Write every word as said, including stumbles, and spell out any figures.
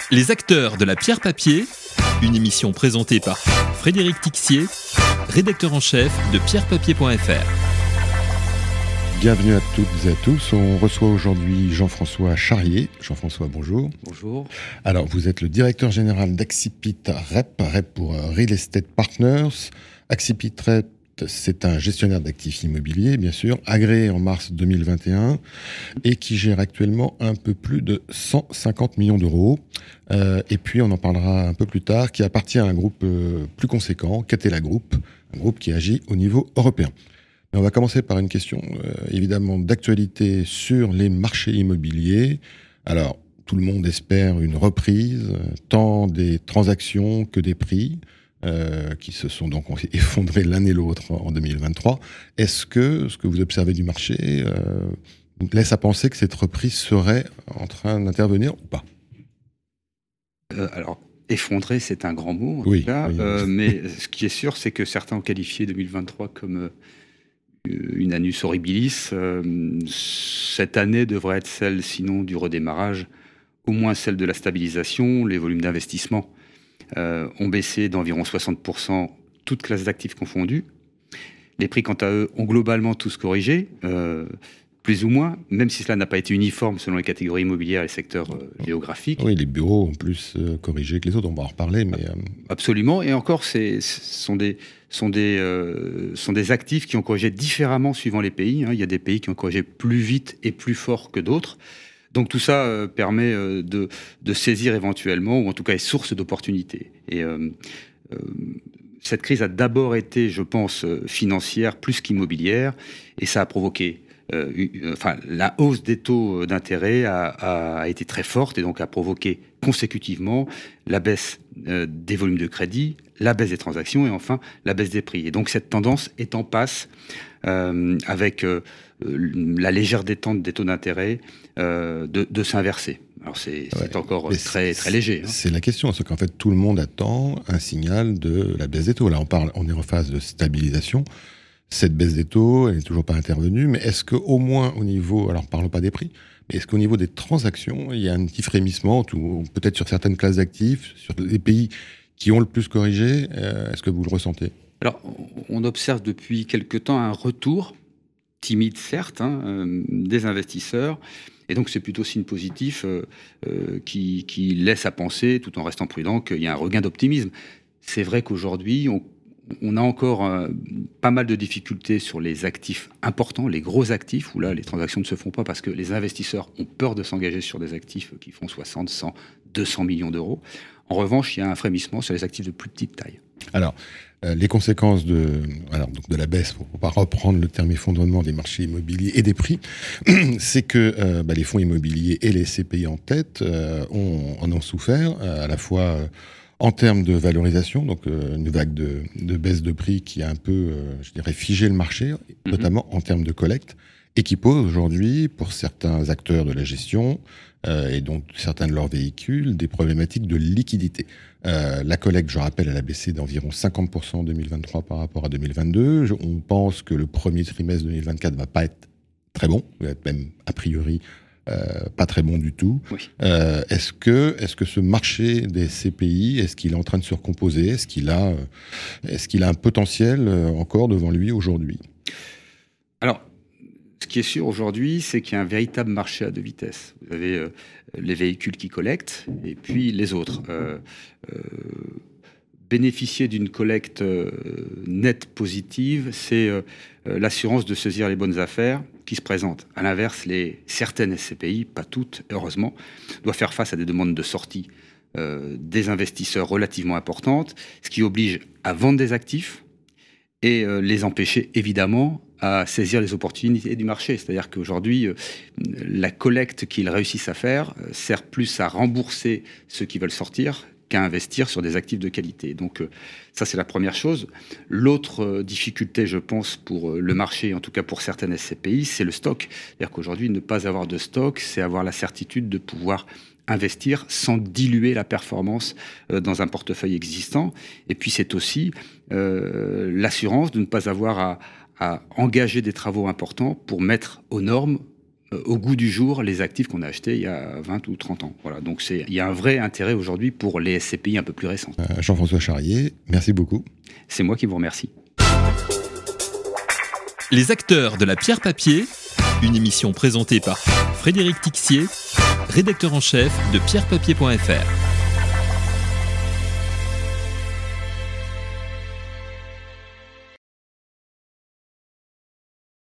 Les acteurs de la pierre papier, une émission présentée par Frédéric Tixier, rédacteur en chef de pierre papier point f r. Bienvenue à toutes et à tous. On reçoit aujourd'hui Jean-François Charrier. Jean-François, bonjour. Bonjour. Alors, vous êtes le directeur général d'Accipit R E P, R E P pour Real Estate Partners. Accipit R E P, c'est un gestionnaire d'actifs immobiliers, bien sûr, agréé en mars deux mille vingt et un et qui gère actuellement un peu plus de cent cinquante millions d'euros. Euh, et puis, on en parlera un peu plus tard, qui appartient à un groupe euh, plus conséquent, Catella Group, un groupe qui agit au niveau européen. Mais on va commencer par une question, euh, évidemment, d'actualité sur les marchés immobiliers. Alors, tout le monde espère une reprise, tant des transactions que des prix, euh, qui se sont donc effondrés l'un et l'autre en deux mille vingt-trois. Est-ce que ce que vous observez du marché euh, vous laisse à penser que cette reprise serait en train d'intervenir ou pas ? euh, Alors, effondré, c'est un grand mot, en oui, tout cas. Oui, euh, mais ce qui est sûr, c'est que certains ont qualifié deux mille vingt-trois comme euh, une annus horribilis. Euh, cette année devrait être celle, sinon du redémarrage, au moins celle de la stabilisation. Les volumes d'investissement euh, ont baissé d'environ soixante pour cent, toutes classes d'actifs confondues. Les prix, quant à eux, ont globalement tous corrigé, euh, plus ou moins, même si cela n'a pas été uniforme selon les catégories immobilières et les secteurs euh, géographiques. Oui, les bureaux ont plus euh, corrigé que les autres, on va en reparler. Mais, euh... Absolument, et encore, c'est, ce sont des... Sont des, euh, sont des actifs qui ont corrigé différemment suivant les pays. Hein. Il y a des pays qui ont corrigé plus vite et plus fort que d'autres. Donc tout ça euh, permet euh, de, de saisir éventuellement, ou en tout cas est source d'opportunités. Et euh, euh, cette crise a d'abord été, je pense, financière plus qu'immobilière, et ça a provoqué... Euh, une, enfin, la hausse des taux d'intérêt a, a été très forte et donc a provoqué consécutivement la baisse euh, des volumes de crédit, la baisse des transactions et enfin la baisse des prix. Et donc cette tendance est en passe euh, avec euh, la légère détente des taux d'intérêt euh, de, de s'inverser. Alors c'est, ouais, c'est encore très, très léger. Hein. C'est la question, c'est qu'en fait tout le monde attend un signal de la baisse des taux. Là on parle, on est en phase de stabilisation. Cette baisse des taux, elle n'est toujours pas intervenue, mais est-ce qu'au moins au niveau, alors parlons pas des prix, mais est-ce qu'au niveau des transactions, il y a un petit frémissement, ou peut-être sur certaines classes d'actifs, sur les pays qui ont le plus corrigé, euh, est-ce que vous le ressentez ? Alors, on observe depuis quelque temps un retour, timide certes, hein, euh, des investisseurs, et donc c'est plutôt signe positif euh, euh, qui, qui laisse à penser, tout en restant prudent, qu'il y a un regain d'optimisme. C'est vrai qu'aujourd'hui, on On a encore euh, pas mal de difficultés sur les actifs importants, les gros actifs, où là, les transactions ne se font pas parce que les investisseurs ont peur de s'engager sur des actifs qui font soixante, cent, deux cents millions d'euros. En revanche, il y a un frémissement sur les actifs de plus petite taille. Alors, euh, les conséquences de, alors, donc de la baisse, pour ne pas reprendre le terme effondrement des marchés immobiliers et des prix, c'est que euh, bah, les fonds immobiliers et les C P I en tête euh, ont, en ont souffert, euh, à la fois... Euh, en termes de valorisation, donc euh, une vague de, de baisse de prix qui a un peu, euh, je dirais, figé le marché, mm-hmm. notamment en termes de collecte, et qui pose aujourd'hui, pour certains acteurs de la gestion, euh, et donc certains de leurs véhicules, des problématiques de liquidité. Euh, la collecte, je rappelle, elle a baissé d'environ cinquante pour cent en deux mille vingt-trois par rapport à deux mille vingt-deux. Je, on pense que le premier trimestre deux mille vingt-quatre ne va pas être très bon, va être même a priori... Euh, pas très bon du tout. Oui. Euh, est-ce que, est-ce que ce marché des C P I, est-ce qu'il est en train de se recomposer ? Est-ce qu'il a, est-ce qu'il a un potentiel encore devant lui aujourd'hui ? Alors, ce qui est sûr aujourd'hui, c'est qu'il y a un véritable marché à deux vitesses. Vous avez euh, les véhicules qui collectent et puis les autres. Euh, euh, bénéficier d'une collecte euh, nette positive, c'est euh, l'assurance de saisir les bonnes affaires qui se présentent. À l'inverse, les, certaines S C P I, pas toutes, heureusement, doivent faire face à des demandes de sortie euh, des investisseurs relativement importantes, ce qui oblige à vendre des actifs et euh, les empêcher, évidemment, à saisir les opportunités du marché. C'est-à-dire qu'aujourd'hui, euh, la collecte qu'ils réussissent à faire euh, sert plus à rembourser ceux qui veulent sortir qu'à investir sur des actifs de qualité. Donc euh, ça, c'est la première chose. L'autre euh, difficulté, je pense, pour euh, le marché, en tout cas pour certaines S C P I, c'est le stock. C'est-à-dire qu'aujourd'hui, ne pas avoir de stock, c'est avoir la certitude de pouvoir investir sans diluer la performance euh, dans un portefeuille existant. Et puis, c'est aussi euh, l'assurance de ne pas avoir à, à engager des travaux importants pour mettre aux normes euh, au goût du jour les actifs qu'on a achetés il y a vingt ou trente ans. Voilà, donc c'est, il y a un vrai intérêt aujourd'hui pour les S C P I un peu plus récents. Euh, Jean-François Charrier, merci beaucoup. C'est moi qui vous remercie. Les acteurs de la pierre papier, une émission présentée par Frédéric Tixier, rédacteur en chef de pierre papier point f r.